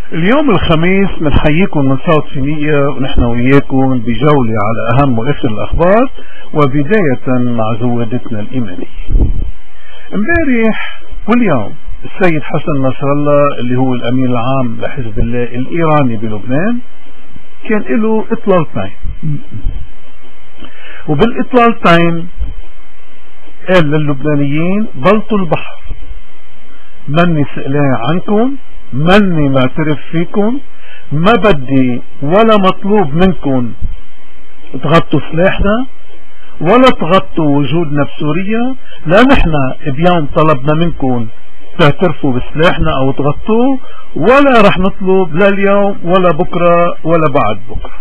اليوم الخميس بنحييكم من صوت فينيقيا، ونحن وياكم بجولة على أهم وآخر الأخبار، وبداية مع زودتنا الإيمانية. امبارح واليوم السيد حسن نصر الله اللي هو الأمين العام لحزب الله الإيراني بلبنان كان له إطلالتين، وبالإطلالتين قال للبنانيين بلطوا البحر، مني سئلان عنكم، مني معترف فيكم، ما بدي ولا مطلوب منكم تغطوا سلاحنا ولا تغطوا وجودنا بسوريا، لا نحن بيوم طلبنا منكم تعترفوا بسلاحنا او تغطوه، ولا رح نطلب لا اليوم ولا بكرة ولا بعد بكرة.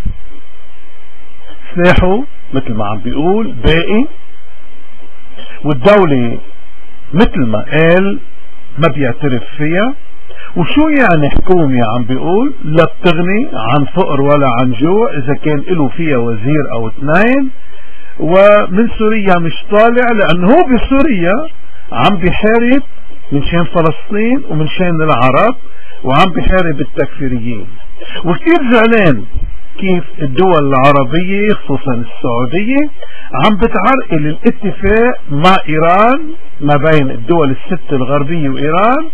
سلاحه مثل ما عم بيقول باقي، والدولة مثل ما قال ما بيعترف فيها. وشو يعني حكومة عم بيقول لا بتغني عن فقر ولا عن جوع إذا كان له فيها وزير أو اثنين، ومن سوريا مش طالع لأنه هو بسوريا عم بيحارب من شان فلسطين ومن شان العرب، وعم بيحارب التكفيريين. وكتير زعلان كيف الدول العربية خصوصا السعودية عم بتعرقل الاتفاق مع إيران، ما بين الدول الست الغربية وإيران،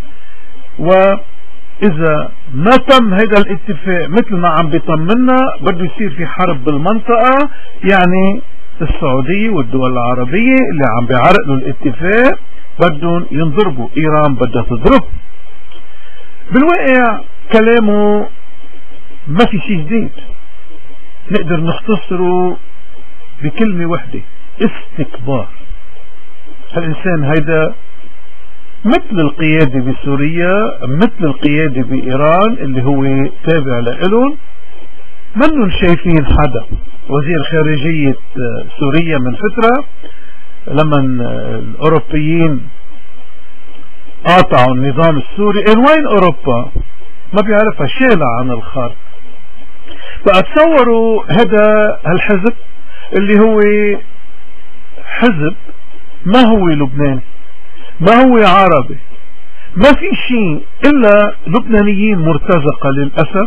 وإذا ما تم هذا الاتفاق مثل ما عم بيطمنا بده يصير في حرب بالمنطقة. يعني السعودية والدول العربية اللي عم بيعرقلوا الاتفاق بدهم ينضربوا، إيران بدها تضرب. بالواقع كلامه ما في شيء جديد، نقدر نختصره بكلمة واحدة: استكبار. هالإنسان هيدا مثل القيادة بسوريا، مثل القيادة بإيران اللي هو تابع لإلهم، منهم شايفين حدا. وزير خارجية سوريا من فترة لما الأوروبيين قاطعوا النظام السوري، وين أوروبا؟ ما بيعرفها، شالها عن الخارطة. بقى تصوروا هذا الحزب اللي هو حزب ما هو لبناني، ما هو عربي، ما في شيء إلا لبنانيين مرتزقة للأسف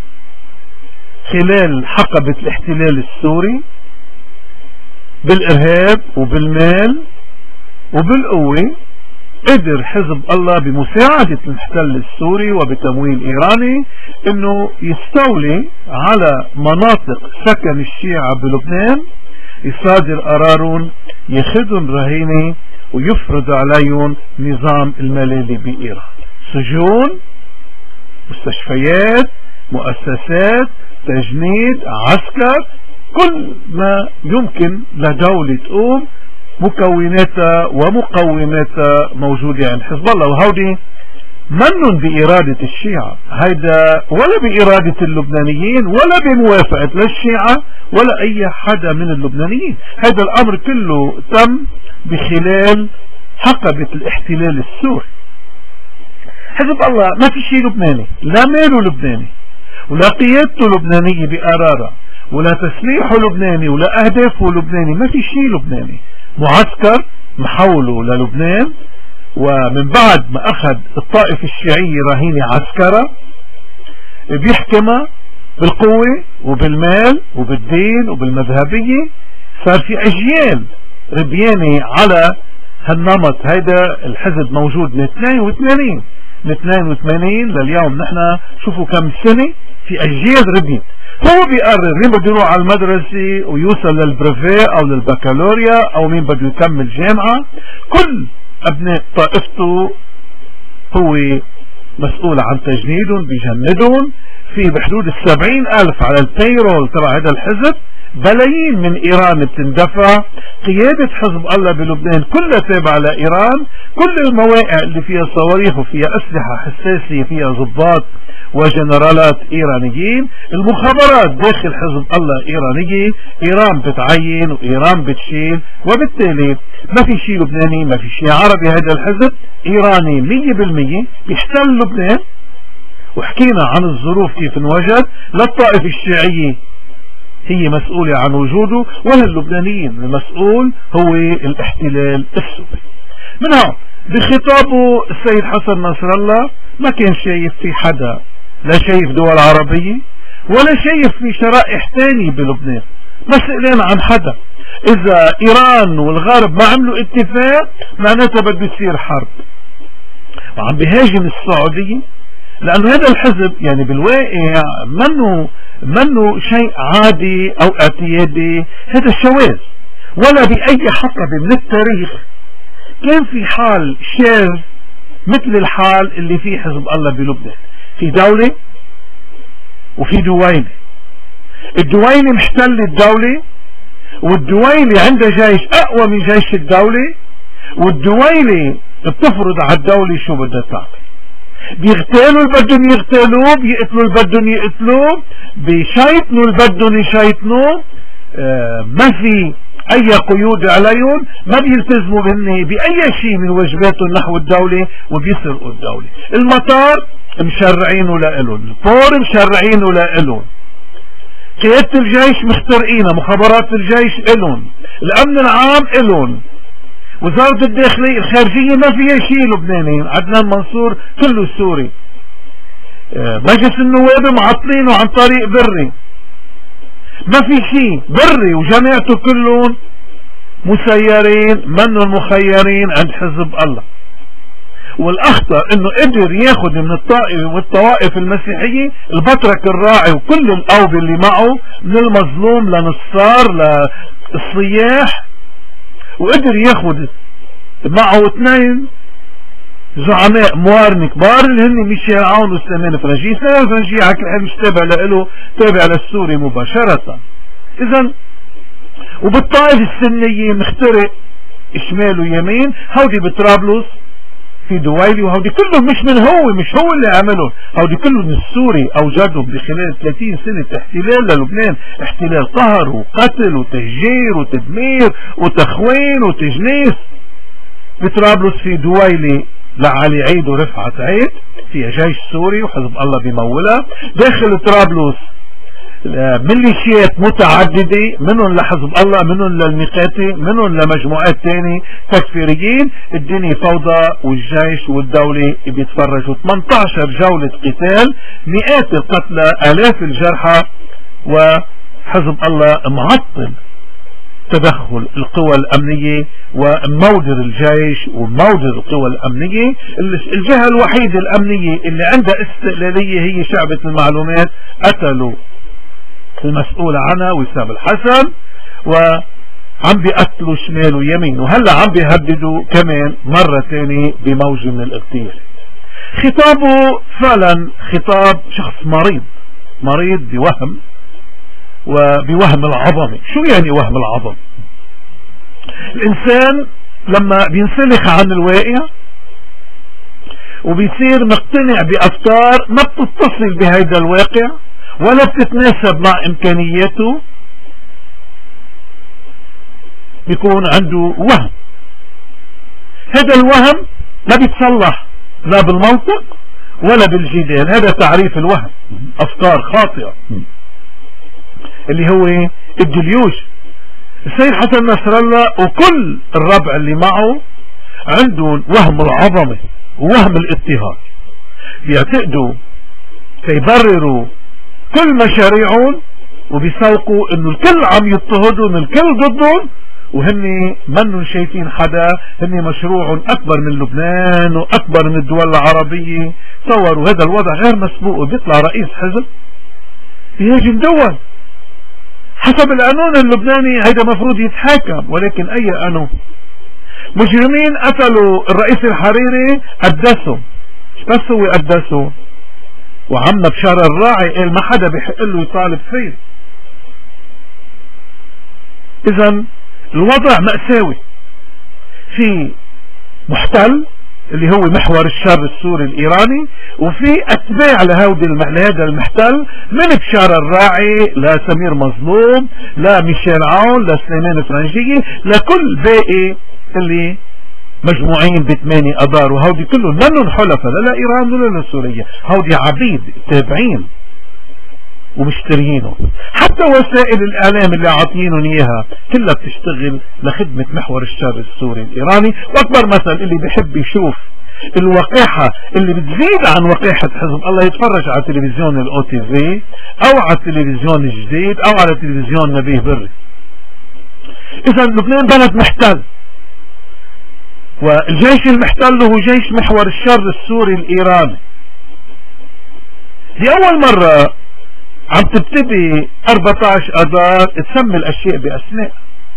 خلال حقبة الاحتلال السوري بالإرهاب وبالمال وبالقوة. قدر حزب الله بمساعدة المحتل السوري وبتمويل إيراني انه يستولي على مناطق سكن الشيعة بلبنان، يصادر قرارهم، ياخذهم رهينة، ويفرض عليهم نظام الملالي بإيران، سجون، مستشفيات، مؤسسات، تجنيد، عسكر، كل ما يمكن لدولة تقوم مكوناتها ومقوماتها موجودة عند حزب الله. وهودي منن بإرادة الشيعة، هيدا ولا بإرادة اللبنانيين ولا بموافقة للشيعة ولا أي حدا من اللبنانيين. هيدا الأمر كله تم بخلال حقبة الاحتلال السوري. حزب الله ما في شيء لبناني، لا ماله لبناني ولا قيادته لبنانية بقرارة ولا تسليحه لبناني ولا أهدافه لبناني، ما في شيء لبناني. معسكر محوله للبنان، ومن بعد ما أخذ الطائفة الشيعية رهينة عسكرة بيحكمها بالقوة وبالمال وبالدين وبالمذهبية. صار في أجيال ربيانة على هالنمط. هيدا الحزب موجود من 82 لليوم، نحن شوفوا كم سنة في أجيال ربيان. هو بيقرر مين بده يروح على المدرسة ويوصل للبريفيه او للبكالوريا، او مين بده يكمل جامعة. كل ابناء طائفته هو مسؤول عن تجنيدهم، بيجندهم. في بحدود 70,000 على البيرول تبع هذا الحزب، بلايين من ايران بتندفع. قيادة حزب الله بلبنان كلها تابعة لايران، كل المواقع اللي فيها صواريخ وفيها اسلحة حساسة فيها ضباط وجنرالات ايرانيين. المخابرات داخل حزب الله ايرانية، ايران بتعين وايران بتشيل، وبالتالي ما في شيء لبناني ما في شيء عربي. هذا الحزب ايراني 100% بيحتل لبنان. وحكينا عن الظروف كيف انوجد، لا الطائفة الشيعية هي مسؤولة عن وجوده ولا اللبنانيين، المسؤول هو الاحتلال السوري. من هون بخطابه السيد حسن نصر الله ما كان شايف في حدا لا شايف دول عربية ولا شايف في شرائح تاني بلبنان. بس إلينا عن حدا. إذا إيران والغرب ما عملوا اتفاق معناتها بده يصير حرب، وعم بهاجم السعودية لأنه هذا الحزب يعني بالواقع منه شيء عادي أو اعتيادي، هذا شواذ. ولا بأي حقبة من التاريخ كان في حال شاذ مثل الحال اللي فيه حزب الله بلبنان. في دولة وفي دويلة، الدويلة محتل الدولة، والدويلة عندها جيش أقوى من جيش الدولة، والدويلة بتفرض على الدولة شو بدها تعمل. بيغتالوا اللي بدهم يغتالوه، بيقتلوا اللي بدهم يقتلوه، بيشيطنوا اللي بدهم يشيطنوه، ما في اي قيود عليهم، ما بيلتزموا بأي شيء من واجباتهم نحو الدولة، وبيسرقوا الدولة. المطار مشرعينه لإلهم، البور مشرعينه لإلهم، قيادة الجيش مخترقينها، مخابرات الجيش إلهم، الأمن العام إلهم، وزارة الداخلية، الخارجية ما فيها شيء لبناني، عدنان منصور كله سوري، مجلس النواب معطلينه عن طريق بري، ما في شيء بري، وجماعته كلهم مسيرين منهم مخيرين عند حزب الله. والاخطر انه قدر ياخد من الطائف والطوائف المسيحية البطرك الراعي وكل القوبة اللي معه، من المظلوم لنصار للصياح، وقدر ياخد معه 2 زعماء موارن كبار اللي هن ميشيل عون وسليمان فرنجي. سليمان فرنجي على مش تابع له، تابع للسوري مباشرة. اذا وبالطائف السنية مخترق شمال ويمين، هودي بطرابلس في دويلي، وهودي كلهم مش هو اللي عملهم، هودي كلهم السوري اوجدهم بخلال 30 سنة احتلال للبنان، احتلال قهر وقتل وتهجير وتدمير وتخوين وتجنيس. بطرابلس في دويلي لعلي عيد ورفعت عيد فيها جيش سوري وحزب الله بيمولها. داخل طرابلس ميليشيات متعددة، منهم لحزب الله، منهم للميقاتي، منهم لمجموعات تاني تكفيريين. الدنيا فوضى والجيش والدولة بيتفرجوا. 18 جولة قتال، مئات القتلى، آلاف الجرحى، وحزب الله معطل تدخل القوى الأمنية ومودر الجيش ومودر القوى الأمنية. الجهة الوحيدة الأمنية اللي عندها استقلالية هي شعبة المعلومات، قتلوا المسؤول عنها وسام الحسن، وعم بيقتلوا شمال ويمين، وهلا عم بيهددوا كمان مرة تانية بموج من الاغتيال. خطابه فعلا خطاب شخص مريض بوهم، وبوهم العظمة. شو يعني وهم العظمة؟ الإنسان لما بينسلخ عن الواقع وبيصير مقتنع بأفكار ما بتتصل بهيدا الواقع ولا بتتناسب مع إمكانياته، بيكون عنده وهم. هذا الوهم لا بيتصلح لا بالمنطق ولا بالجدال، هذا تعريف الوهم، أفكار خاطئة اللي هو الدليوش. السيد حسن نصر الله وكل الربع اللي معه عندهم وهم العظمة ووهم الاضطهاد، بيعتقدوا سيبرروا كل مشاريعهم وبيسوقوا انه الكل عم يضطهدون، الكل ضدهم، وهن منهم شايفين حدا، هن مشروع اكبر من لبنان واكبر من الدول العربية. تصوروا هذا الوضع غير مسبوق، بيطلع رئيس حزب بيهاجم دول حسب القانون اللبناني، هيدا مفروض يتحاكم، ولكن اي قانون؟ مجرمين قتلوا الرئيس الحريري، قدسوا، بس هو قدسوا، وعمنا بشار الراعي قال ما حدا بيحق له يطالب فيه. اذا الوضع مأساوي، في محتل اللي هو محور الشر السوري الإيراني، وفي أتباع لهذا المحتل، من بشار الراعي لسمير مظلوم لميشيل عون لسليمان فرنجية لكل باقي اللي مجموعين ب8 أدار، وهودي كلهم منهم حلفاء لا إيران ولا سوريا، هودي عبيد تابعين ومشتريينه. حتى وسائل الاعلام اللي عاطينهم اياها كلها بتشتغل لخدمة محور الشر السوري الايراني. واكبر مثل اللي بيحب يشوف الوقاحة اللي بتزيد عن وقاحة حزب الله يتفرج على تلفزيون الاو تي في او على التلفزيون الجديد او على تلفزيون نبيه بري. اذا لبنان بلد محتل، والجيش المحتل هو جيش محور الشر السوري الايراني. لأول مرة عم تبتدي 14 اذار تسمي الاشياء باسماء.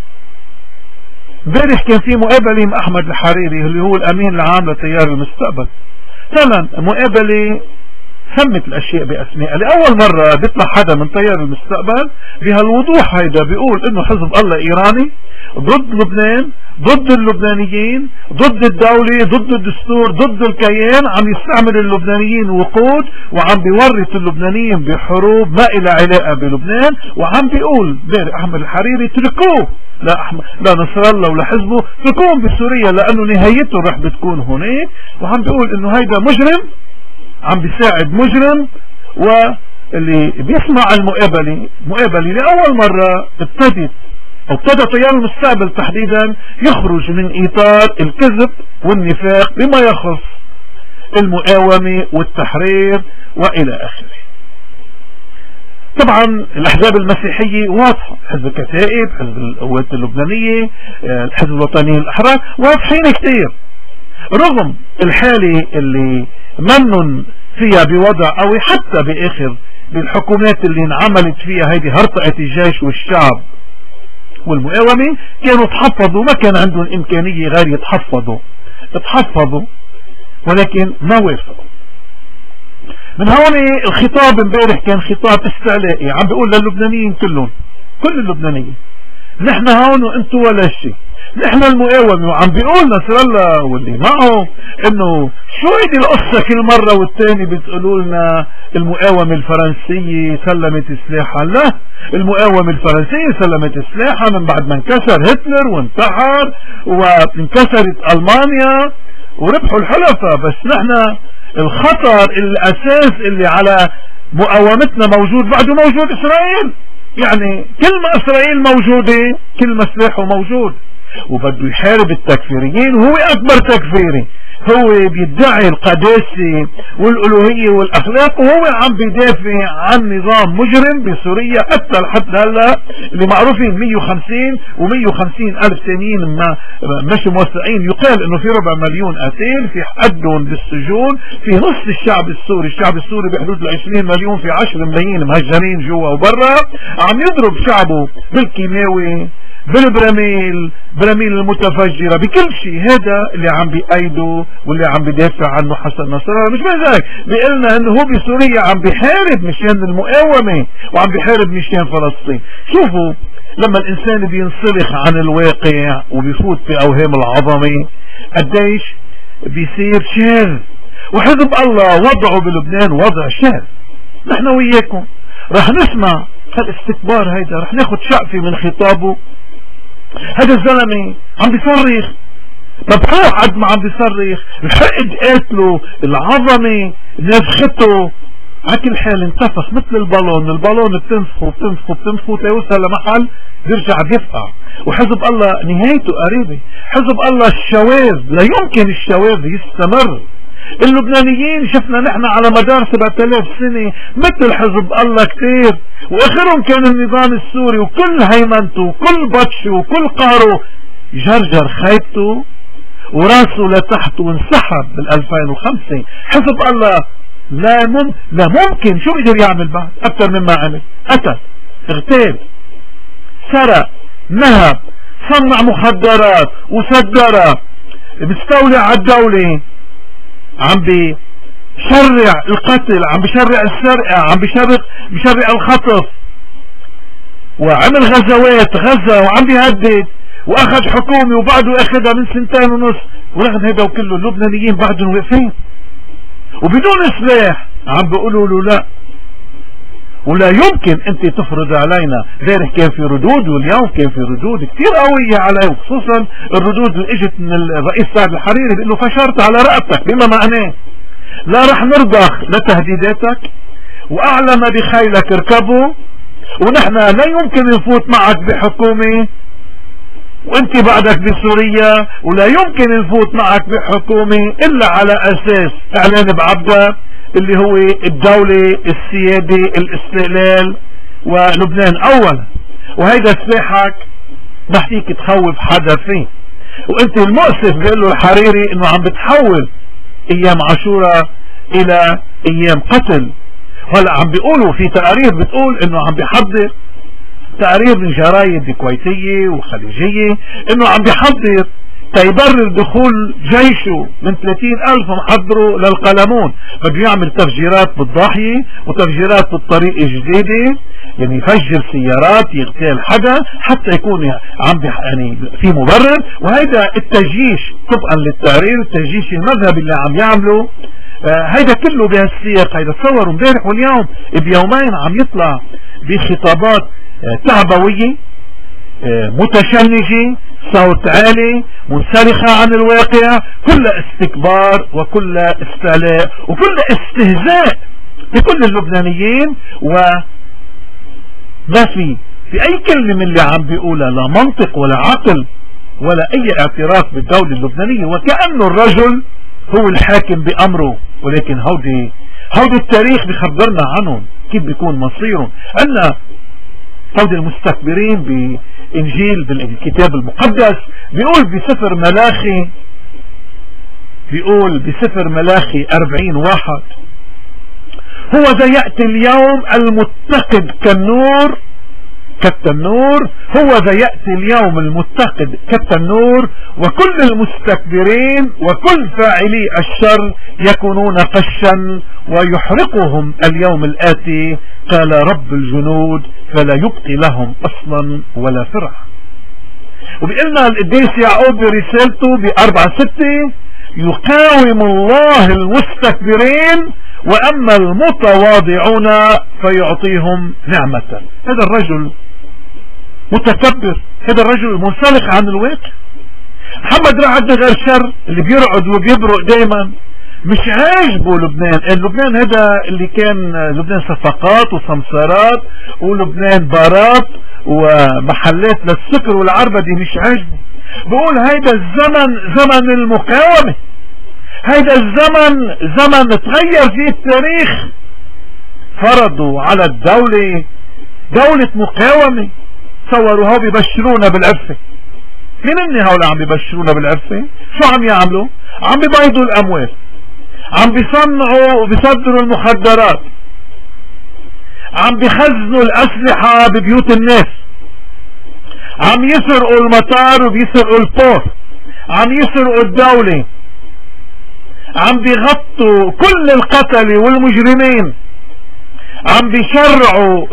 امبارح كان في مقابلة مع احمد الحريري اللي هو الامين العام لتيار المستقبل. فعلا مقابلة سمت الاشياء باسماء. لأول مرة بيطلع حدا من تيار المستقبل بهالوضوح هيدا بيقول انه حزب الله ايراني ضد لبنان، ضد اللبنانيين، ضد الدولة، ضد الدستور، ضد الكيان، عم يستعمل اللبنانيين وقود، وعم بيورط اللبنانيين بحروب ما إلى علاقة بلبنان، وعم بيقول باري احمد الحريري تركوه لا نصر الله ولا حزبه، تركوهم بسوريا لانه نهايته رح بتكون هناك، وعم بيقول انه هيدا مجرم عم بيساعد مجرم. واللي بيسمع المقابلة لأول مرة ابتدى تيار المستقبل تحديدا يخرج من اطار الكذب والنفاق بما يخص المقاومة والتحرير والى اخره. طبعا الاحزاب المسيحية واضحة، حزب الكتائب، حزب القوات اللبنانية، الحزب الوطني الاحرار، واضحين كتير رغم الحالة اللي منن فيها بوضع قوي. حتى باخر بالحكومات اللي انعملت فيها هيدي هرطقة الجيش والشعب والمقاومة كانوا تحفظوا، ما كان عندهم امكانية غير يتحفظوا ولكن ما وافقوا. من هون الخطاب امبارح كان خطاب استعلائي، عم بيقول للبنانيين كلهم، كل اللبنانيين نحن هون وانتوا ولا شيء، نحن المقاومة. وعم بيقول نصر الله واللي معه انه شو هيدي القصة كل مرة والتاني بتقولوا لنا المقاومة الفرنسية سلمت سلاحها. لا، المقاومة الفرنسية سلمت سلاحها من بعد ما انكسر هتلر وانتحر وانكسرت ألمانيا وربحوا الحلفاء. بس نحن الخطر الأساس اللي على مقاومتنا موجود، بعده موجود إسرائيل. يعني كل ما إسرائيل موجودة كل ما سلاحه موجود، وبده يحارب التكفيريين، وهو أكبر تكفيري، هو بيدعي القداسة والألوهية والأخلاق، وهو عم بيدافع عن نظام مجرم بسوريا حتى لحد هلا اللي معروفين 150 و150 ألف ثانيين ما مش موثقين. يقال انه في 4 مليون قتيل، في حدهم بالسجون، في نص الشعب السوري بحدود 20 مليون، في 10 ملايين مهجرين جوا وبرا، عم يضرب شعبه بالكيماوي، بالبراميل المتفجرة، بكل شيء. هذا اللي عم بيأيده واللي عم بيدافع عنه حسن نصر الله. مش بس هيك، بيقلنا انه هو بسوريا عم بيحارب مشان المقاومة وعم بيحارب مشان فلسطين. شوفوا لما الانسان بينسلخ عن الواقع وبيفوت في اوهام العظمة قديش بيصير شاذ. وحزب الله وضعه بلبنان وضع شاذ. نحن وياكم رح نسمع هالاستكبار هيدا، رح ناخد شقفة من خطابه. هذا الزلمة عم بيصرخ مبحوح قد ما عم بيصرخ، الحقد قاتله، العظمة نفخته، على كل حال انتفخ مثل البالون بتنفخه تيوصل لمحل بيرجع بيفقع. وحزب الله نهايته قريبة. حزب الله الشواذ، لا يمكن الشواذ يستمر. اللبنانيين شفنا نحن على مدار 7000 سنة مثل حزب الله كتير، واخرهم كان النظام السوري، وكل هيمنته وكل بطشه وكل قهره جرجر خيبته وراسه لتحت وانسحب بال2005. حزب الله لا ممكن شو بيقدر يعمل بعد اكثر مما عمل؟ قتل، اغتاب، سرق، نهب، صنع مخدرات وصدرها، مستولي على الدولة، عم بيشرع القتل، عم بيشرع السرقة، عم بيشرع الخطف، وعمل غزوات غزة وعم بيهدد، واخذ حكومة وبعده اخذها من 2.5 سنين. ورغم هذا وكله اللبنانيين بعدهم واقفين وبدون سلاح عم بيقولوا له لا، ولا يمكن انت تفرض علينا. امبارح كان في ردود واليوم كان في ردود كثير قوية عليه، وخصوصا الردود اللي اجت من الرئيس سعد الحريري بانه فشرت على رقبتك، بما معناه لا رح نرضخ لتهديداتك واعلم بخيلك اركبوا، ونحن لا يمكن نفوت معك بحكومة وانت بعدك بسوريا، ولا يمكن نفوت معك بحكومة الا على اساس اعلان بعبدة اللي هو الدولة السيادة الاستقلال ولبنان اولا. وهيدا سلاحك بحكيك تخوف حدا فيه. وانت المؤسف بيقول له الحريري انه عم بتحول ايام عاشوراء الى ايام قتل. هلا عم بيقولوا في تقارير بتقول انه عم بيحضر، تقارير من جرايد كويتية وخليجية، انه عم بيحضر تيبرر دخول جيشه من 30,000 محضره للقلمون. بده يعمل تفجيرات بالضاحية وتفجيرات بالطريق الجديدة، يعني يفجر سيارات يغتال حدا حتى يكون يعني في مبرر. وهيدا التجيش طبقا للتقرير، التجيش المذهبي اللي عم يعمله هيدا كله بهالسياق. هيدا تصوروا امبارح واليوم بيومين عم يطلع بخطابات تعبوية متشنجة، صوت عالي، منسلخة عن الواقع، كل استكبار وكل استعلاء وكل استهزاء بكل اللبنانيين. وما في اي كلمة من اللي عم بيقولها لا منطق ولا عقل ولا اي اعتراف بالدولة اللبنانية، وكأنه الرجل هو الحاكم بأمره. ولكن هودي التاريخ بخبرنا عنهم كيف بيكون مصيرهم. أن هودي المستكبرين بإنجيل بالكتاب المقدس بيقول بسفر ملاخي 40:1: هو ذا يأتي اليوم المتقد كالتنور، هو ذا يأتي اليوم المتقد كالتنور، وكل المستكبرين وكل فاعلي الشر يكونون قشا ويحرقهم اليوم الآتي، قال رب الجنود، فلا يبقي لهم أصلا ولا فرع. وبيقلنا القديس يعقوب برسالته ب4:6: يقاوم الله المستكبرين وأما المتواضعون فيعطيهم نعمة. هذا الرجل متكبر، هذا الرجل منسلخ عن الواقع. محمد رعد غير شر اللي بيرعد وبيبرق دايما، مش عاجبه لبنان. لبنان هذا اللي كان لبنان صفقات وسمسارات ولبنان بارات ومحلات للسكر والعربدة، مش عاجبه. بقول هيدا الزمن زمن المقاومة، هيدا الزمن زمن تغير فيه التاريخ. فرضوا على الدولة دولة مقاومة. تصوروا هو بيبشرونا بالعفة. مين اني هؤلاء عم بيبشرونا بالعفة؟ شو عم يعملوا؟ عم بيبيضوا الاموال، عم بيصنعوا وبيصدروا المخدرات، عم بيخزنوا الاسلحة ببيوت الناس، عم يسرقوا المطار وبيسرقوا البور، عم يسرقوا الدولة، عم بيغطوا كل القتلة والمجرمين، عم بيشرعوا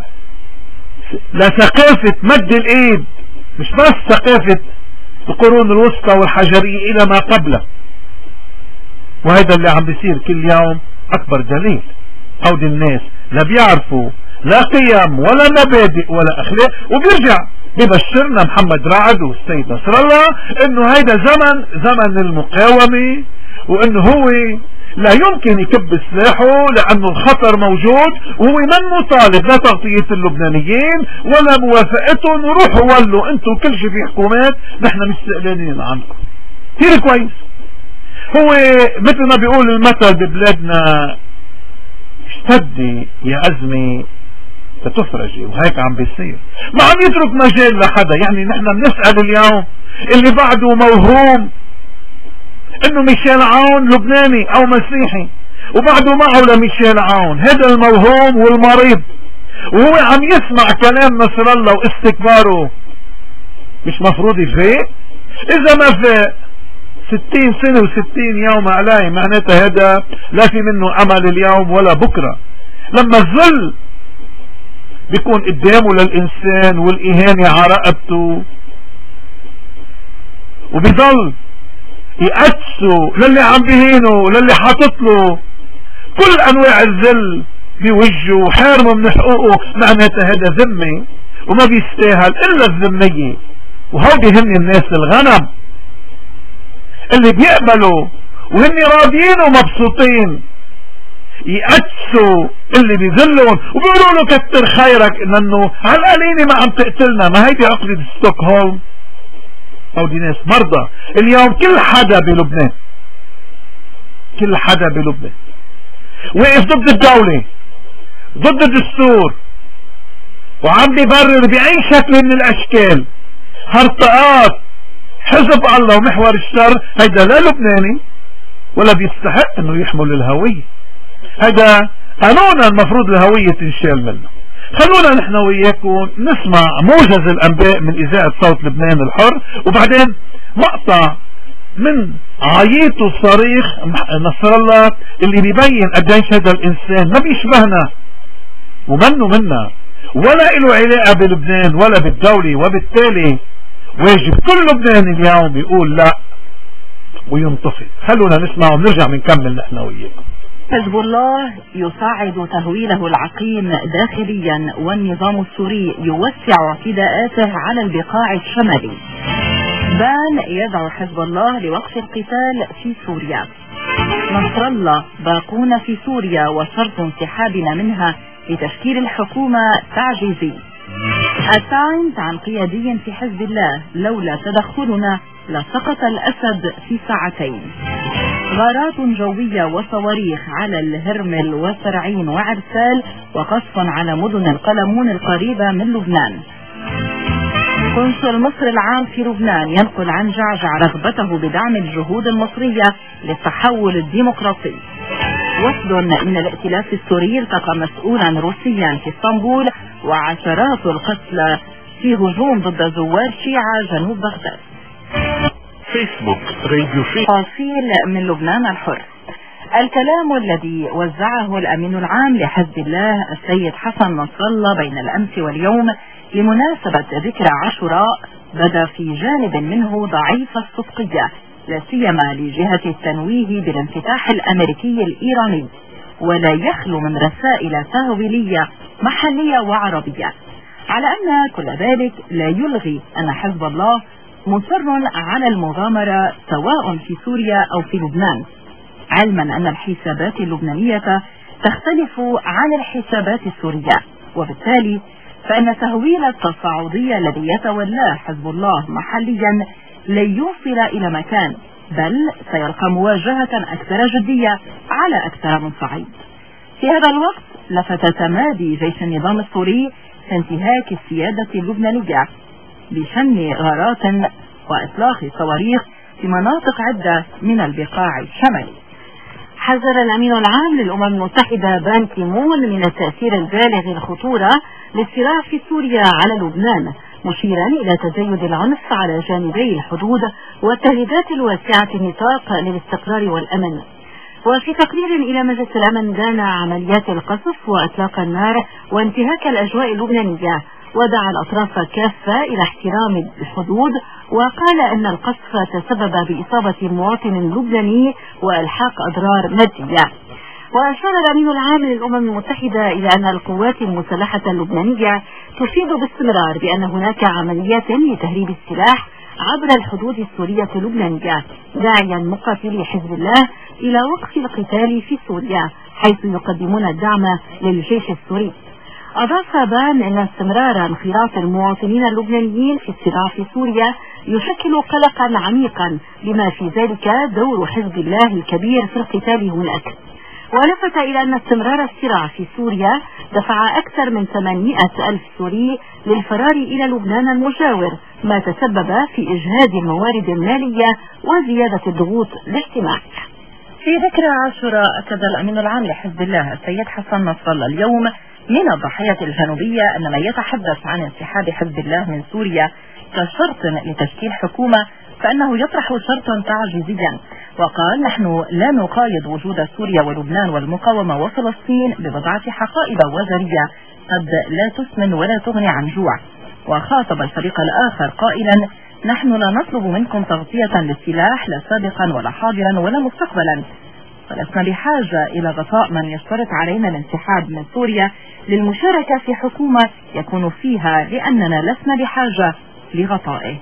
لثقافة مد الايد، مش بس ثقافة القرون الوسطى والحجرية الى ما قبله. وهذا اللي عم بيصير كل يوم اكبر دليل. هودي الناس لا بيعرفوا لا قيم ولا مبادئ ولا اخلاق. وبيرجع ببشرنا محمد رعد والسيد نصر الله انه هيدا زمن المقاومة، وانه هو لا يمكن يكب سلاحه لانه الخطر موجود، وهو من مطالب لا تغطية اللبنانيين ولا موافقتهم، وروحوا ولوا انتم كل شيء في حكومات، نحن مستقلين عنكم. كثير كويس. هو مثل ما بيقول المثل ببلادنا: اشتدي يا أزمة ستفرجي. وهيك عم بيصير، ما عم يترك مجال لحدا. يعني نحن بنسأل اليوم اللي بعده موهوم انه ميشيل عون لبناني او مسيحي، وبعده معه لميشيل عون هذا الموهوم والمريض، وهو عم يسمع كلام نصر الله واستكباره، مش مفروض يفيق؟ اذا ما فاق 60 سنة و60 يوم عليه، معناتها هذا لا في منه امل اليوم ولا بكرة. لما الظل بيكون قدامه للإنسان والإهانة على رقبته، وبيضل يقدسوا للي عم بيهينه للي حاطط له كل أنواع الذل بوجهه وحارمه من حقوقه، معناتها هذا ذمي وما بيستاهل إلا الذمية. وهودي هن الناس الغنم اللي بيقبلوا وهن راضيين ومبسوطين يقدسوا اللي بيذلهم وبيقولوا له كتر خيرك انه على القليلة ما عم تقتلنا. ما هيدي عقدة ستوكهولم. او دي ناس مرضى. اليوم كل حدا بلبنان وقف ضد الدولة ضد الدستور وعم بيبرر بأي شكل من الاشكال هرطقات حزب الله ومحور الشر. هيدا لا لبناني ولا بيستحق انه يحمل الهوية. هذا قانونا المفروض الهوية تنشال منه. خلونا نحن وياكم نسمع موجز الانباء من اذاعة صوت لبنان الحر، وبعدين مقطع من عيط وصريخ نصر الله اللي بيبين قديش هذا الانسان ما بيشبهنا ومنه منا ولا له علاقة بلبنان ولا بالدولة، وبالتالي واجب كل لبناني اليوم يقول لا وينتفض. خلونا نسمع ونرجع بنكمل نحن وياكم. حزب الله يصعد تهويله العقيم داخليا، والنظام السوري يوسع فداءاته على البقاع الشمالي. بان يدعو حزب الله لوقف القتال في سوريا. نصر الله باقون في سوريا وشرط انسحابنا منها لتشكيل الحكومة تعجيزي. التايمز عن قيادي في حزب الله: لولا تدخلنا لسقط الأسد في ساعتين. غارات جوية وصواريخ على الهرمل وسرعين وعرسال، وقصف على مدن القلمون القريبة من لبنان. قنصل مصر العام في لبنان ينقل عن جعجع رغبته بدعم الجهود المصرية للتحول الديمقراطي. وفد من الائتلاف السوري التقى مسؤولا روسيا في اسطنبول، وعشرات القتلى في هجوم ضد زوار شيعة جنوب بغداد. فيسبوك راديو تفاصيل من لبنان الحر. الكلام الذي وزعه الأمين العام لحزب الله السيد حسن نصر الله بين الأمس واليوم لمناسبة ذكرى عاشوراء بدا في جانب منه ضعيف الصدقية، لا سيما لجهة التنويه بالانفتاح الأمريكي الإيراني، ولا يخلو من رسائل تهويلية محلية وعربية، على أن كل ذلك لا يلغي أن حزب الله مصر على المغامرة سواء في سوريا أو في لبنان، علما أن الحسابات اللبنانية تختلف عن الحسابات السورية، وبالتالي فإن تهويل التصاعدية الذي يتولاه حزب الله محليا لن يوصل إلى مكان، بل سيلقى مواجهة أكثر جدية على أكثر من صعيد. في هذا الوقت لفت تمادي جيش النظام السوري في انتهاك السيادة اللبنانية بشن غارات وإطلاق صواريخ في مناطق عدة من البقاع الشمالي. حذر الأمين العام للأمم المتحدة بان كي مون من التأثير البالغ الخطورة للصراع في سوريا على لبنان، مشيرا إلى تزايد العنف على جانبي الحدود والتهديدات الواسعة النطاق للاستقرار والأمن. وفي تقرير إلى مجلس الأمن دان عمليات القصف وإطلاق النار وانتهاك الأجواء اللبنانية، ودعا الأطراف كافة إلى احترام الحدود، وقال أن القصف تسبب بإصابة مواطن لبناني وإلحاق أضرار مادية. وأشار الأمين العام للأمم المتحدة إلى أن القوات المسلحة اللبنانية تفيد باستمرار بأن هناك عمليات لتهريب السلاح عبر الحدود السورية اللبنانية، داعيا مقاتلي حزب الله إلى وقف القتال في سوريا حيث يقدمون الدعم للجيش السوري. أضاف بان أن استمرار انخراط المواطنين اللبنانيين في الصراع في سوريا يشكل قلقا عميقا، بما في ذلك دور حزب الله الكبير في القتال هناك. ولفت إلى أن استمرار الصراع في سوريا دفع أكثر من 800,000 سوري للفرار إلى لبنان المجاور، ما تسبب في إجهاد الموارد المالية وزيادة الضغوط الاجتماعية. في ذكرى عاشوراء أكد الأمين العام لحزب الله السيد حسن نصر الله اليوم من الضحية الجنوبية أن من يتحدث عن انسحاب حزب الله من سوريا كشرط لتشكيل حكومة فإنه يطرح شرطا تعجيزيا، وقال: نحن لا نقايض وجود سوريا ولبنان والمقاومة وفلسطين ببضعة حقائب وزرية قد لا تسمن ولا تغني عن جوع. وخاطب الفريق الآخر قائلا: نحن لا نطلب منكم تغطية للسلاح لا سابقا ولا حاضرا ولا مستقبلا، ولسنا بحاجة إلى غطاء من يشترط علينا الانسحاب من سوريا للمشاركة في حكومة يكون فيها، لأننا لسنا بحاجة لغطائه.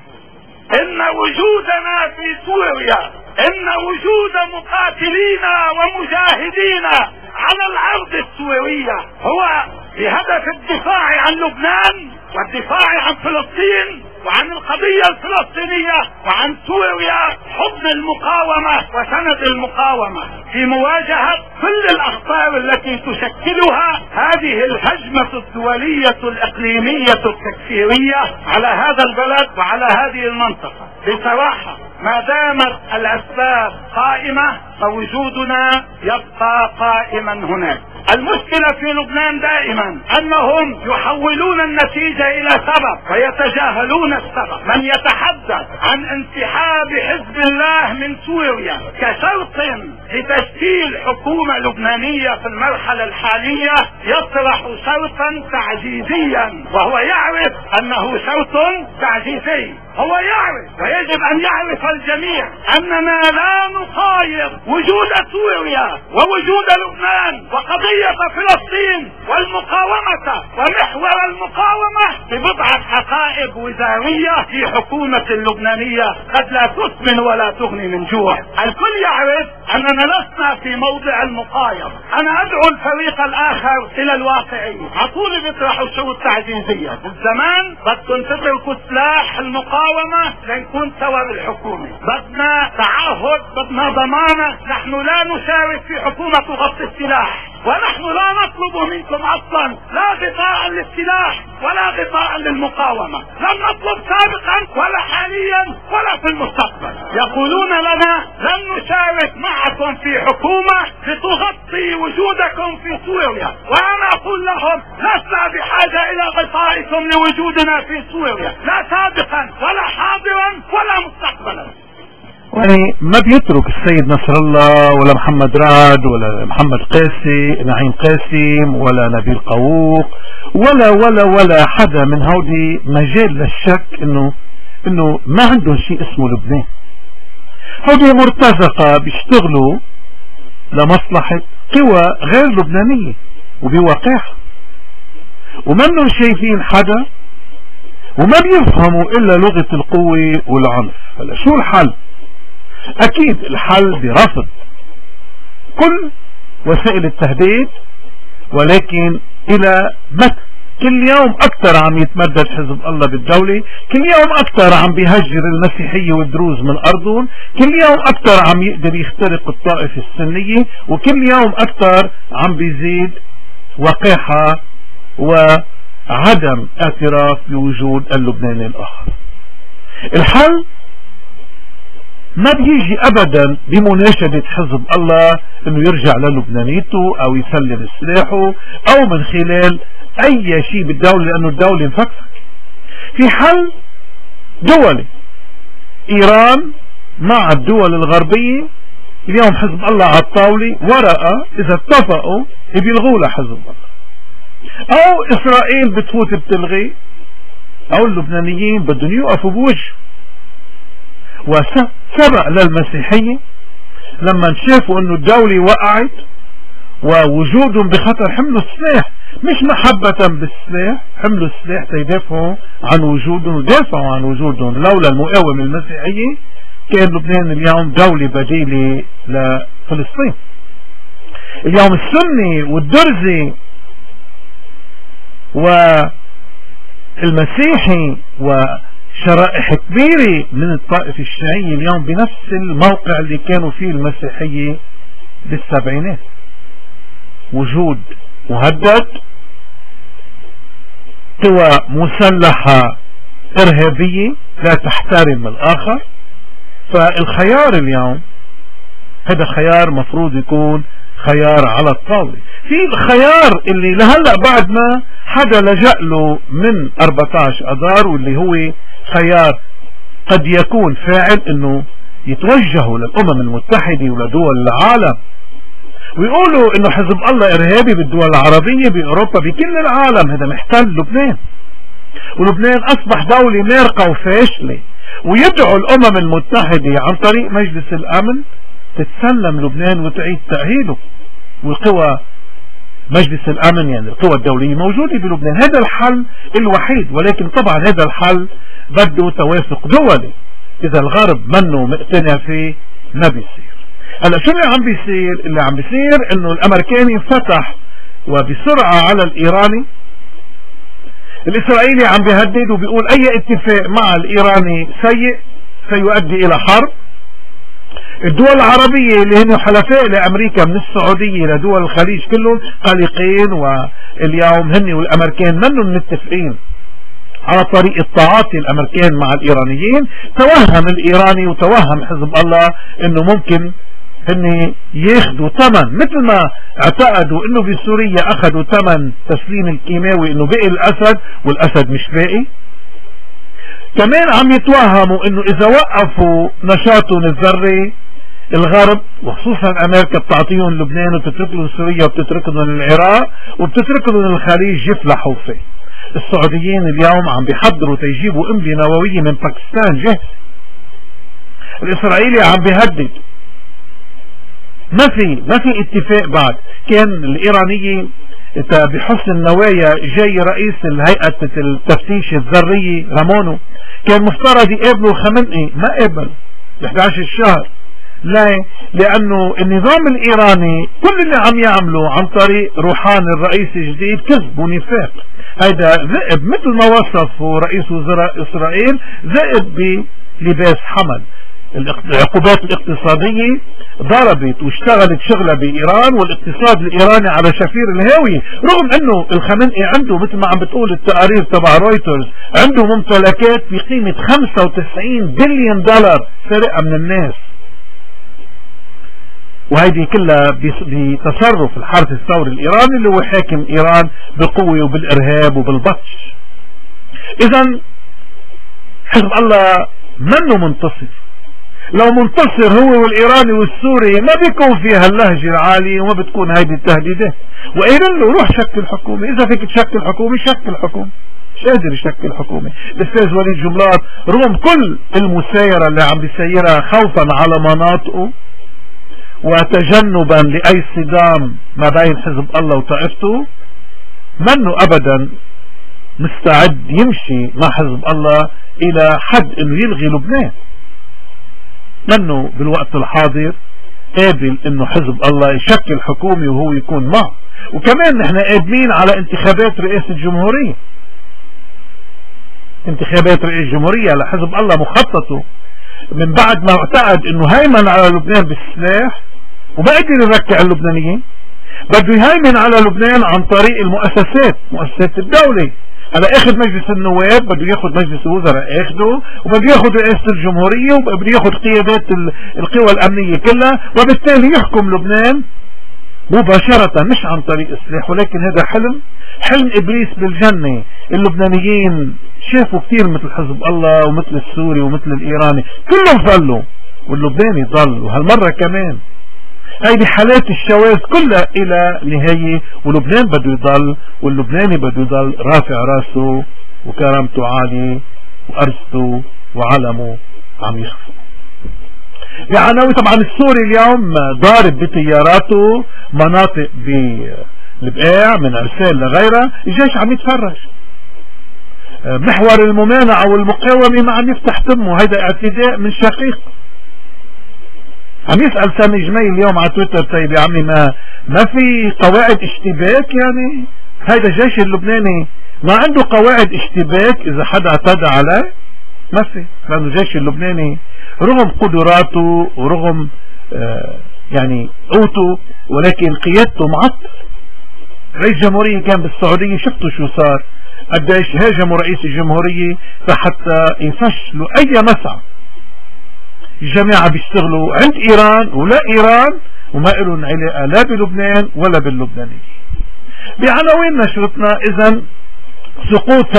إن وجودنا في سوريا، إن وجود مقاتلين ومجاهدين على الارض السورية هو بهدف الدفاع عن لبنان والدفاع عن فلسطين وعن القضية الفلسطينية وعن سوريا، حضن المقاومة وسند المقاومة في مواجهة كل الأخطار التي تشكلها هذه الهجمة الدولية الإقليمية التكفيرية على هذا البلد وعلى هذه المنطقة. بصراحة ما دامت الأسباب قائمة فوجودنا يبقى قائما هناك. المشكلة في لبنان دائما أنهم يحولون النتيجة إلى سبب ويتجاهلون السبب. من يتحدث عن انسحاب حزب الله من سوريا كشرط لتشكيل حكومة لبنانية في المرحلة الحالية يطرح شرطا تعجيزيا، وهو يعرف أنه شرط تعجيزي. هو يعرف ويجب أن يعرف الجميع أننا لا نقايض وجود سوريا ووجود لبنان وقضية فلسطين والمقاومة ومحور المقاومة ببضعة حقائب وزارية في حكومة اللبنانية قد لا تسمن ولا تغني من جوع. الكل يعرف أننا لسنا في موضع المقايض. أنا أدعو الفريق الآخر إلى الواقعية. عطولي بيطرحوا شروط تعجيزية بالزمان، بدكم تتركوا سلاح المقاومة لنكون سوا بالحكومة. بدنا تعهد، بدنا ضمانة. نحن لا نشارك في حكومة تغطي السلاح، ونحن لا نطلب منكم اصلا لا غطاء للسلاح ولا غطاء للمقاومة. لم نطلب سابقا ولا حاليا ولا في المستقبل. يقولون لنا لن نشارك معكم في حكومة لتغطي وجودكم في سوريا، وانا اقول لهم لسنا بحاجة الى غطائكم لوجودنا في سوريا، لا سابقا ولا حاضرا ولا مستقبلا. يعني ما بيترك السيد نصر الله ولا محمد رعد ولا محمد قاسي نعيم قاسم ولا نبيل قووق ولا حدا من هودي مجال للشك انه ما عندهم شيء اسمه لبنان. هودي مرتزقة بيشتغلوا لمصلحة قوى غير لبنانية وبواقعها، ومنهم شايفين حدا وما بيفهموا الا لغة القوة والعنف. هلا شو الحل؟ اكيد الحل برفض كل وسائل التهديد، ولكن الى متى؟ كل يوم اكثر عم يتمدد حزب الله بالدولة، كل يوم اكثر عم بيهجر المسيحية والدروز من ارضهم، كل يوم اكثر عم يقدر يخترق الطائفة السنية، وكل يوم اكثر عم بيزيد وقاحة وعدم اعتراف بوجود اللبناني الاخر. الحل ما بيجي ابدا بمناشدة حزب الله انه يرجع للبنانيته او يسلم سلاحه او من خلال اي شيء بالدولة، لانه الدولة مفكفك. في حل دولي، ايران مع الدول الغربية اليوم حزب الله على الطاولة، ورقة اذا اتفقوا بيلغوا لحزب الله، او اسرائيل بتفوت بتلغي، او اللبنانيين بدهم يوقفوا بوجه. وسبق للمسيحية لما شافوا انه الدولة وقعت ووجودهم بخطر حملوا السلاح، مش محبة بالسلاح، حملوا السلاح تيدافعوا عن وجودهم ودافعوا عن وجودهم. لولا المقاومة المسيحية كان لبنان اليوم دولة بديلة لفلسطين. اليوم السني والدرزي والمسيحي وشرائح كبيرة من الطائفة الشيعية اليوم بنفس الموقع اللي كانوا فيه المسيحية بالسبعينات. وجود مهدد، قوى مسلحة إرهابية لا تحترم الآخر. فالخيار اليوم هذا خيار مفروض يكون خيار على الطاولة. في الخيار اللي لهلأ بعد ما حدا لجأ له من 14 أذار، واللي هو خيار قد يكون فاعل، انه يتوجهوا للأمم المتحدة ولدول العالم ويقولوا انه حزب الله ارهابي بالدول العربية باوروبا بكل العالم، هذا محتل لبنان ولبنان اصبح دولة مارقة وفاشلة، ويدعوا الامم المتحدة عن طريق مجلس الامن تتسلم لبنان وتعيد تأهيله. والقوى مجلس الامن يعني القوى الدولية موجودة بلبنان. هذا الحل الوحيد، ولكن طبعا هذا الحل بده توافق دولي. اذا الغرب منه مقتنع فيه ما بيصير. هلا شو اللي عم بيصير؟ اللي عم بيصير انه الامريكاني فتح وبسرعة على الايراني، الاسرائيلي عم بيهدد وبيقول اي اتفاق مع الايراني سيء سيؤدي الى حرب. الدول العربية اللي هن حلفاء لامريكا من السعودية لدول الخليج كلهم قلقين، واليوم هن والامريكان منهم متفقين على طريقة تعاطي الامريكان مع الايرانيين. توهم الايراني وتوهم حزب الله انه ممكن هن ياخدوا ثمن، مثل ما اعتقدوا انه بسوريا اخذوا ثمن تسليم الكيماوي انه بقي الاسد والاسد مش باقي. كمان عم يتوهموا انه اذا وقفوا نشاطهم الذري الغرب وخصوصا امريكا بتعطيهم لبنان وبتترك لهم سوريا وبتترك لهم العراق وبتترك لهم الخليج يفلحوا فيه. السعوديين اليوم عم بيحضروا تيجيبوا قنبلة نووية من باكستان جاهز. الاسرائيلي عم بيهدد. ما في اتفاق بعد. كان الايراني بحسن النوايا جاي رئيس الهيئة التفتيش الذري رامونو، كان مفترض يقابله خمنئي، ما قابل ب 11 الشهر. ليه؟ لانه النظام الايراني كل اللي عم يعمله عن طريق روحان الرئيس الجديد كذب ونفاق. هيدا ذئب مثل ما وصفه رئيس وزراء اسرائيل، ذئب بلباس حمل. العقوبات الاقتصادية ضربت واشتغلت شغلة بإيران، والاقتصاد الإيراني على شفير الهاوية، رغم أنه الخمنئي عنده مثل ما عم بتقول التقارير تبع رويترز عنده ممتلكات بقيمة 95 بليون دولار سرقة من الناس، وهيدي كلها بتصرف الحرس الثوري الإيراني اللي هو حاكم إيران بقوة وبالإرهاب وبالبطش. إذا حزب الله منه منتصر. لو منتصر هو والإيراني والسوري ما بيكون فيها اللهجة العالية وما بتكون هيدي التهديدات. وقايلين له روح شكل حكومة، إذا فيك تشكل حكومة شكل حكومة. مش قادر يشكل حكومة. الأستاذ وليد جملات رغم كل المسايرة اللي عم بيسيرها خوفا على مناطقه وتجنبا لأي صدام ما بين حزب الله وطائفته، منه أبدا مستعد يمشي مع حزب الله إلى حد إنه يلغي لبنان. منه بالوقت الحاضر قابل إنه حزب الله يشكل حكومة وهو يكون معه. وكمان نحن قادمين على انتخابات رئاسة الجمهورية. انتخابات رئاسة الجمهورية لحزب الله مخططه من بعد ما اعتقد إنه هيمن على لبنان بالسلاح وما قدر يركع اللبنانيين، بده يهيمن على لبنان عن طريق المؤسسات، مؤسسات الدولة. على اخذ مجلس النواب، بده ياخذ مجلس الوزراء اخذه، وبده ياخذ رئاسة الجمهورية، وبده ياخذ قيادات القوى الامنية كلها، وبالتالي يحكم لبنان مباشرة مش عن طريق السلاح. ولكن هذا حلم ابليس بالجنة. اللبنانيين شافوا كثير مثل حزب الله ومثل السوري ومثل الايراني كلهم ظلوا، واللبناني ظل، وهالمرة كمان هيدي حالات الشواذ كلها الى نهاية، ولبنان بده يضل، واللبناني بده يضل رافع راسه وكرامته عالية وارثه وعلمه عم يخفى. يعني طبعا السوري اليوم ضارب بتياراته مناطق بالبقاع من ارسال لغيرها، الجيش عم يتفرج. محور الممانعة والمقاومة ما عم يفتح تمه، هيدا اعتداء من شقيق. عم يسأل سامي جميل اليوم على تويتر، طيب يا عمي ما في قواعد اشتباك؟ يعني هيدا الجيش اللبناني ما عنده قواعد اشتباك اذا حدا اعتدى عليه؟ ما في، لانه الجيش اللبناني رغم قدراته ورغم يعني قوته ولكن قيادته معطل. رئيس الجمهورية كان بالسعودية، شفتوا شو صار، قديش هاجموا رئيس الجمهورية فحتى يفشلوا اي مسعى. الجماعة بيشتغلوا عند ايران ولا ايران، وما لهم علاقة لا بلبنان ولا باللبنانيين. بعناوين نشرتنا اذا سقوط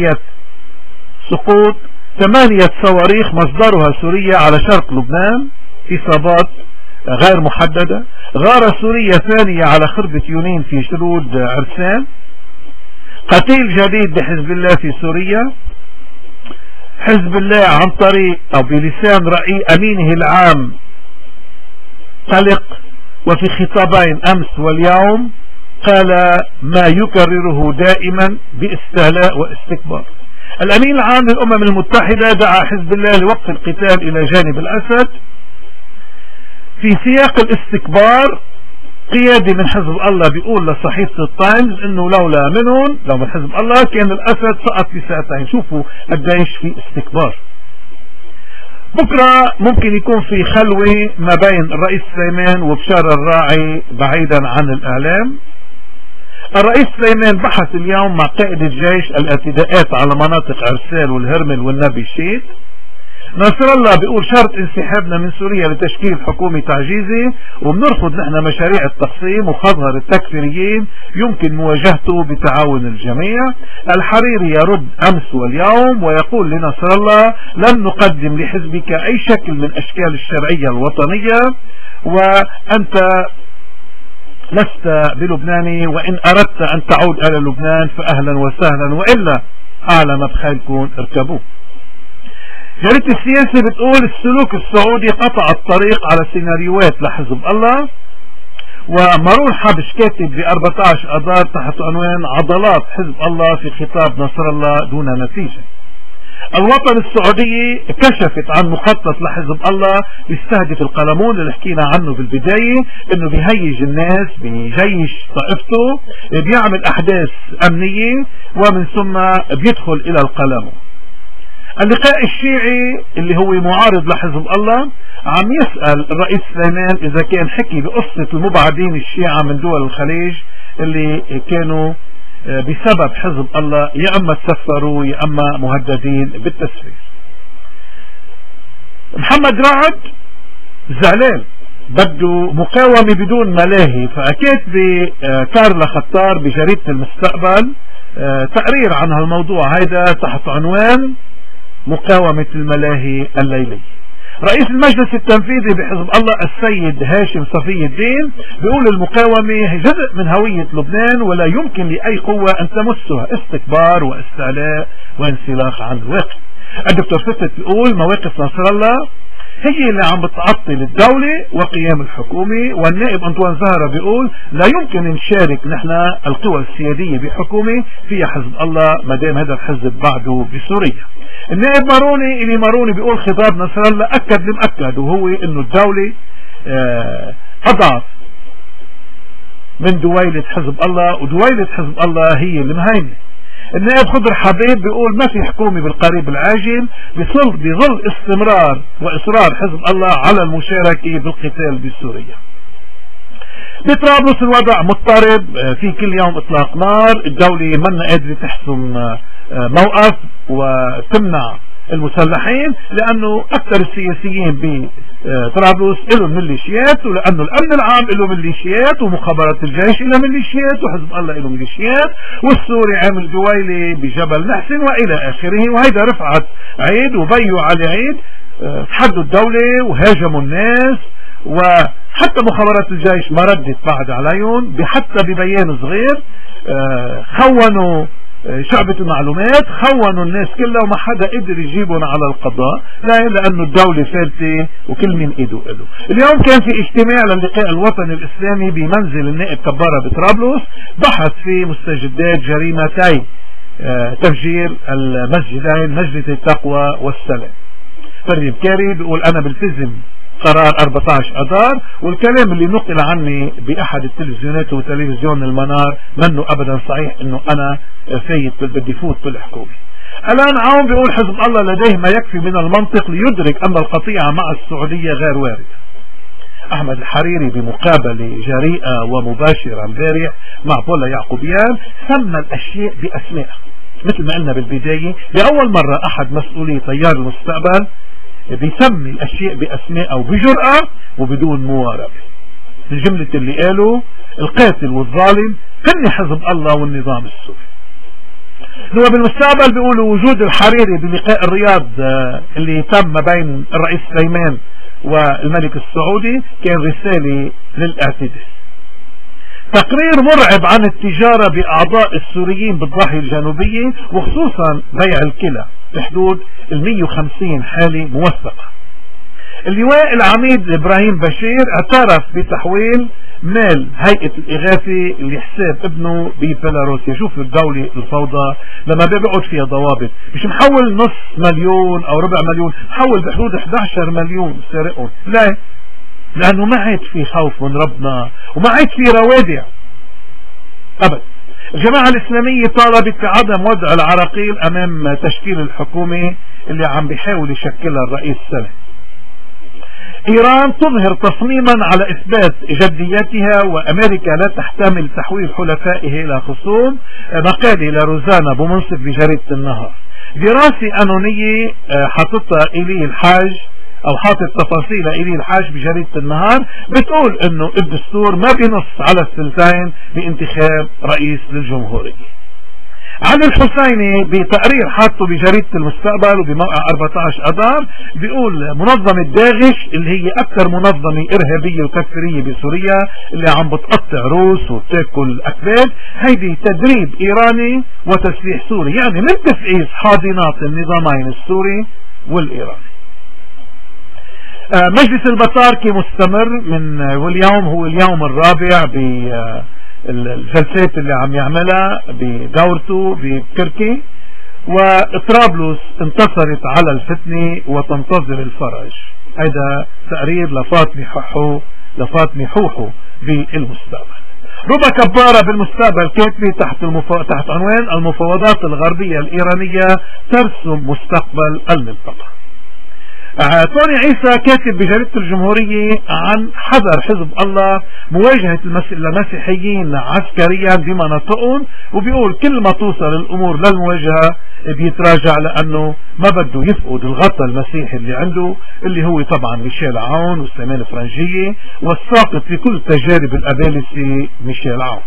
8 صواريخ مصدرها سوريا على شرق لبنان، اصابات غير محددة. غارة سورية ثانية على خربة يونين في شرود عرسان. قتيل جديد بحزب الله في سوريا. حزب الله عن طريق او بلسان امينه العام قلق، وفي خطابين امس واليوم قال ما يكرره دائما باستهلاء واستكبار. الامين العام للامم المتحدة دعا حزب الله لوقف القتال الى جانب الاسد. في سياق الاستكبار قيادي من حزب الله بيقول لصحيفة التايمز انه لولا منهم لو من حزب الله كان الاسد سقط في ساعتين. شوفوا قديش في استكبار. بكرة ممكن يكون في خلوة ما بين الرئيس سليمان وبشار الراعي بعيدا عن الاعلام. الرئيس سليمان بحث اليوم مع قائد الجيش الاعتداءات على مناطق عرسال والهرمل والنبي شيت. ناصر الله بيقول شرط انسحابنا من سوريا لتشكيل حكومة تعجيزي، وبنرفض نحن مشاريع التقسيم وخظر التكفيريين يمكن مواجهته بتعاون الجميع. الحريري يرد أمس واليوم ويقول لناصر الله لن نقدم لحزبك أي شكل من أشكال الشرعية الوطنية، وأنت لست بلبناني، وإن أردت أن تعود إلى لبنان فأهلا وسهلا، وإلا أعلى ما بخيلكم اركبوه. جريدة السياسة بتقول السلوك السعودي قطع الطريق على سيناريوهات لحزب الله. ومارون حبش كاتب ب 14 أذار تحت عنوان عضلات حزب الله في خطاب نصر الله دون نتيجة. الوطن السعودية كشفت عن مخطط لحزب الله بيستهدف القلمون اللي حكينا عنه بالبداية، انه بيهيج الناس بجيش طائفته، بيعمل احداث امنية ومن ثم بيدخل الى القلمون. اللقاء الشيعي اللي هو معارض لحزب الله عم يسأل الرئيس سليمان اذا كان حكي بقصة المبعدين الشيعة من دول الخليج اللي كانوا بسبب حزب الله يا اما تسفروا يا اما مهددين بالتسفير. محمد رعد زعلان بده مقاومة بدون ملاهي، فأكيد بكارلا خطار بجريدة المستقبل تقرير عن هالموضوع هيدا تحت عنوان مقاومة الملاهي الليلية. رئيس المجلس التنفيذي بحزب الله السيد هاشم صفي الدين بيقول المقاومة هي جزء من هوية لبنان ولا يمكن لأي قوة أن تمسها، استكبار واستعلاء وانسلاخ عن الواقع. الدكتور فتت بيقول مواقف نصر الله هي اللي عم بتعطل الدولة وقيام الحكومة. والنائب أنطوان زهرة بيقول لا يمكن نشارك نحن القوى السيادية بحكومة فيها حزب الله مدام هذا الحزب بعده بسوريا. النائب ماروني بيقول خطاب نصر الله أكد لمأكد، وهو إنه الدولة أضعف من دويلة حزب الله، ودويلة حزب الله هي المهيمنة. النائب خضر حبيب بيقول ما في حكومة بالقريب العاجل بظل استمرار وإصرار حزب الله على المشاركة بالقتال بسوريا. بطرابلس الوضع مضطرب، في كل يوم اطلاق نار، الدولة منا قادرة تحسم موقف وتمنع المسلحين لأنه أكثر السياسيين بطرابلس له ميليشيات، ولأنه الأمن العام له ميليشيات، ومخابرات الجيش له ميليشيات، وحزب الله له ميليشيات، والسوري عامل دويلة بجبل محسن وإلى آخره. وهيدا رفعت عيد وبيو على عيد تحدوا الدولة وهاجموا الناس، وحتى مخابرات الجيش ما ردت بعد عليهم، حتى ببيان صغير خونوا شعبة المعلومات، خونوا الناس كلها وما حدا قدر يجيبهم على القضاء، لأنه الدولة فارتة وكل من إيده إله. اليوم كان في اجتماع للقاء الوطني الإسلامي بمنزل النائب كبارة بطرابلس، بحث في مستجدات جريمتي تفجير المسجدين مسجد التقوى والسلام. فريد كاري بيقول أنا بلتزم قرار 14 أذار، والكلام اللي نقل عني بأحد التلفزيونات وتلفزيون المنار منه أبدا صحيح إنه أنا فايت بدي فوت بالحكومة. الآن عون بيقول حزب الله لديه ما يكفي من المنطق ليدرك أن القطيعة مع السعودية غير واردة. أحمد الحريري بمقابلة جريئة ومباشرة امبارح مع بولا يعقوبيان سمى الأشياء بأسمائها، مثل ما قلنا بالبداية لأول مرة أحد مسؤولي تيار المستقبل بيسمي الأشياء بأسماء أو بجرأة وبدون مواربة. من جملة اللي قالوا القاتل والظالم هن حزب الله والنظام السوري. هو بالمستقبل بيقولوا وجود الحريري بلقاء الرياض اللي تم بين الرئيس سليمان والملك السعودي كان رسالة للاعتداء. تقرير مرعب عن التجارة بأعضاء السوريين بالضاحية الجنوبية وخصوصا بيع الكلى بحدود 150 حالة موثقة. اللواء العميد إبراهيم بشير اعترف بتحويل مال هيئة الإغاثة لحساب ابنه ببيلاروسيا. شوف الدولة الفوضى لما بيقعد فيها ضوابط، مش محول نص مليون أو ربع مليون، محول بحدود 11 مليون سارقهم. لا لأنه ما عاد في خوف من ربنا وما عاد في روادع أبدا. الجماعة الإسلامية طالبت بعدم وضع العراقيل أمام تشكيل الحكومة اللي عم بيحاول يشكلها الرئيس السنة. إيران تظهر تصميما على إثبات جديتها وأمريكا لا تحتمل تحويل حلفائه إلى خصوم. مقالة لروزانا بومنصف بجريدة النهار. دراسة قانونية حاططها إلي الحاج أو حاطط تفاصيل إلي الحاج بجريدة النهار بتقول إنه الدستور ما بينص على الثلثين بانتخاب رئيس للجمهورية. علي الحسيني بتقرير حاطه بجريدة المستقبل وبموقع 14 أذار بيقول منظمة داعش اللي هي أكثر منظمة إرهابية وتكفيرية بسوريا اللي عم بتقطع روس وتاكل أكباد، هيدي تدريب إيراني وتسليح سوري، يعني من تفعيل حاضنات النظامين السوري والإيراني. مجلس البطاركة مستمر واليوم هو اليوم الرابع الجلسات اللي عم يعملها بدورته بتركي، وطرابلس انتصرت على الفتنة وتنتظر الفرج. هذا تقرير لفاطمة حوحو بالمستقبل. ربا كبارة بالمستقبل كاتبة تحت عنوان المفاوضات الغربية الإيرانية ترسم مستقبل المنطقة. توني عيسى كاتب بجريدة الجمهورية عن حذر حزب الله مواجهة المسيحيين عسكريا بمناطقهم، وبيقول كل ما توصل الأمور للمواجهة بيتراجع لأنه ما بده يفقد الغطاء المسيحي اللي عنده اللي هو طبعا ميشيل عون وسليمان فرنجية والساقط في كل تجارب الأبالسة ميشيل عون.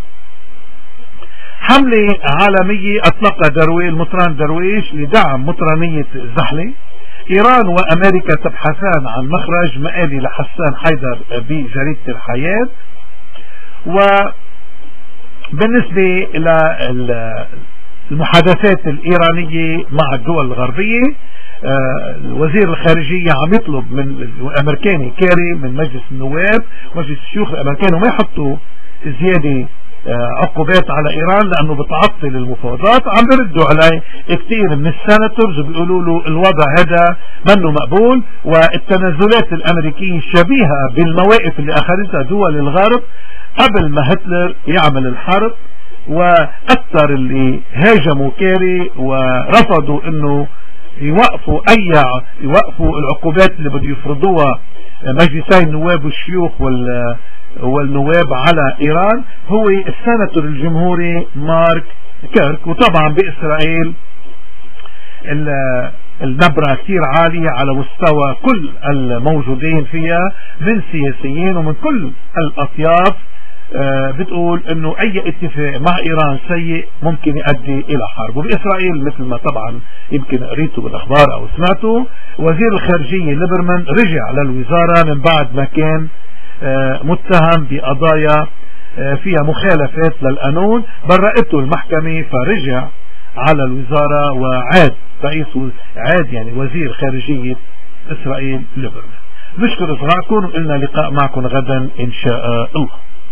حملة عالمية أطلقها المطران درويش لدعم مطرانية زحلة. إيران وأمريكا تبحثان عن مخرج مآلي لحسان حيدر بجريدة الحياة. وبالنسبة للمحادثات الإيرانية مع الدول الغربية، وزير الخارجية عم يطلب من الأمريكاني كيري من مجلس النواب ومجلس الشيوخ الأمريكاني ما يحطوا زيادة عقوبات على إيران لأنه بتعطل المفاوضات. عم بردوا عليه كثير من السيناتورز وبيقولوا له الوضع هذا منه مقبول، والتنازلات الأمريكية شبيهة بالمواقف اللي أخذتها دول الغرب قبل ما هتلر يعمل الحرب، وأكثر اللي هاجموا كيري ورفضوا انه يوقفوا العقوبات اللي بده يفرضوها مجلسي النواب والشيوخ والنواب على إيران هو السيناتور الجمهوري مارك كيرك. وطبعا بإسرائيل النبرة كثير عالية على مستوى كل الموجودين فيها من سياسيين ومن كل الأطياف، بتقول انه اي اتفاق مع ايران سيء ممكن يؤدي الى حرب. وباسرائيل مثل ما طبعا يمكن قريته بالاخبار او سمعته، وزير الخارجية ليبرمان رجع للوزارة من بعد ما كان متهم بقضايا فيها مخالفات للقانون، برأته المحكمة فرجع على الوزارة وعاد يعني وزير خارجية اسرائيل ليبرمان. نشكر اصغائكم وقلنا لقاء معكم غدا ان شاء الله.